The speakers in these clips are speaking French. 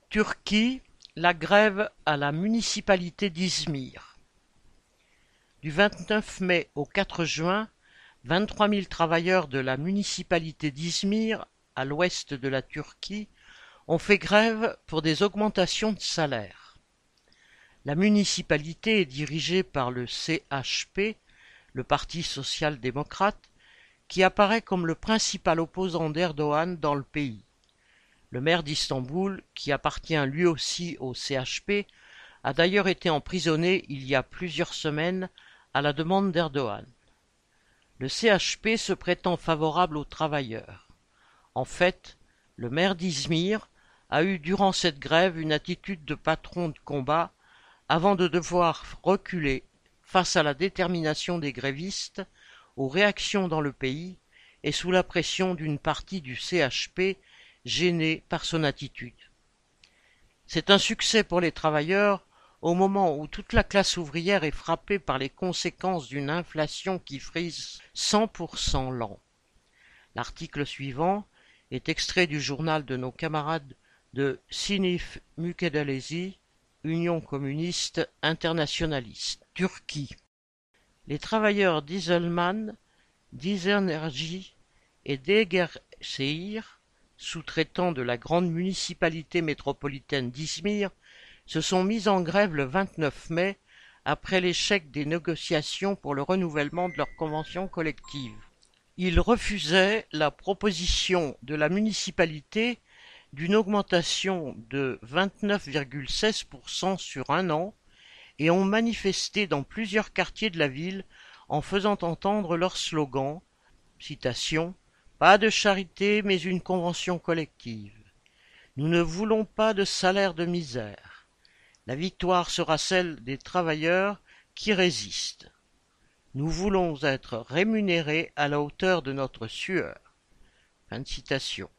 Turquie, la grève à la municipalité d'Izmir. Du 29 mai au 4 juin, 23 000 travailleurs de la municipalité d'Izmir, à l'ouest de la Turquie, ont fait grève pour des augmentations de salaire. La municipalité est dirigée par le CHP, le Parti social-démocrate, qui apparaît comme le principal opposant d'Erdogan dans le pays. Le maire d'Istanbul, qui appartient lui aussi au CHP, a d'ailleurs été emprisonné il y a plusieurs semaines à la demande d'Erdogan. Le CHP se prétend favorable aux travailleurs. En fait, le maire d'Izmir a eu durant cette grève une attitude de patron de combat avant de devoir reculer face à la détermination des grévistes, aux réactions dans le pays et sous la pression d'une partie du CHP gêné par son attitude. C'est un succès pour les travailleurs au moment où toute la classe ouvrière est frappée par les conséquences d'une inflation qui frise 100% l'an. L'article suivant est extrait du journal de nos camarades de Sinif Mücadelesi, Union communiste internationaliste, Turquie. Les travailleurs d'Izelman, d'Izenerji et d'Egerşehir, sous-traitants de la grande municipalité métropolitaine d'Izmir, se sont mis en grève le 29 mai après l'échec des négociations pour le renouvellement de leur convention collective. Ils refusaient la proposition de la municipalité d'une augmentation de 29,16% sur un an et ont manifesté dans plusieurs quartiers de la ville en faisant entendre leur slogan, citation, « Pas de charité mais une convention collective. Nous ne voulons pas de salaire de misère. La victoire sera celle des travailleurs qui résistent. Nous voulons être rémunérés à la hauteur de notre sueur. » Fin de citation.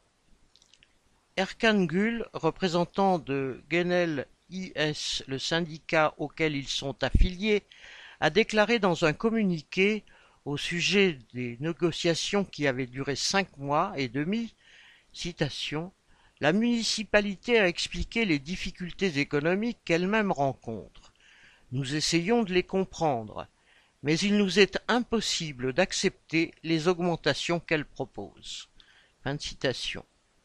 Erkan Gül, représentant de Genel İş, le syndicat auquel ils sont affiliés, a déclaré dans un communiqué au sujet des négociations qui avaient duré 5 mois et demi, citation, « La municipalité a expliqué les difficultés économiques qu'elle-même rencontre. Nous essayons de les comprendre, mais il nous est impossible d'accepter les augmentations qu'elle propose. » Fin de citation.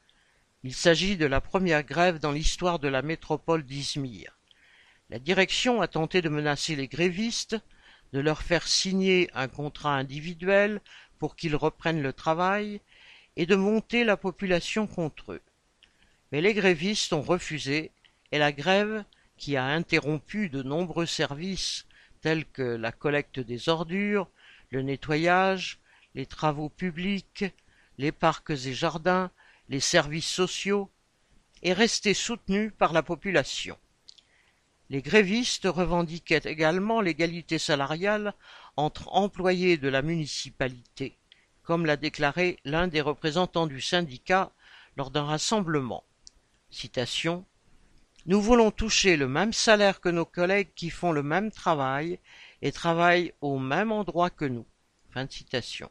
Il s'agit de la première grève dans l'histoire de la métropole d'Izmir. La direction a tenté de menacer les grévistes, de leur faire signer un contrat individuel pour qu'ils reprennent le travail et de monter la population contre eux. Mais les grévistes ont refusé et la grève, qui a interrompu de nombreux services tels que la collecte des ordures, le nettoyage, les travaux publics, les parcs et jardins, les services sociaux, est restée soutenue par la population. Les grévistes revendiquaient également l'égalité salariale entre employés de la municipalité, comme l'a déclaré l'un des représentants du syndicat lors d'un rassemblement. Citation, « Nous voulons toucher le même salaire que nos collègues qui font le même travail et travaillent au même endroit que nous. » Fin de citation.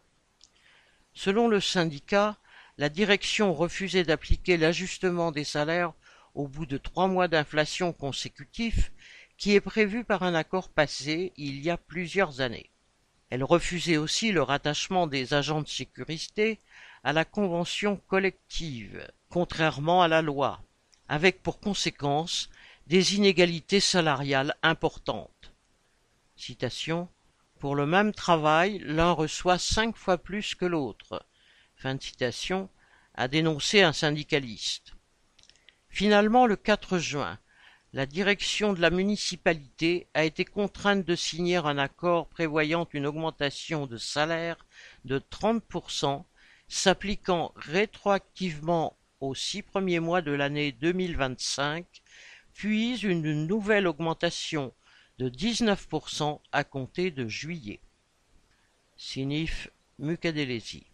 Selon le syndicat, la direction refusait d'appliquer l'ajustement des salaires au bout de 3 mois d'inflation consécutifs qui est prévu par un accord passé il y a plusieurs années. Elle refusait aussi le rattachement des agents de sécurité à la convention collective, contrairement à la loi, avec pour conséquence des inégalités salariales importantes. Citation, « Pour le même travail, l'un reçoit 5 fois plus que l'autre. » Fin de citation, a dénoncé un syndicaliste. Finalement, le 4 juin, la direction de la municipalité a été contrainte de signer un accord prévoyant une augmentation de salaire de 30%, s'appliquant rétroactivement aux 6 premiers mois de l'année 2025, puis une nouvelle augmentation de 19% à compter de juillet. Sinif Mücadelesi.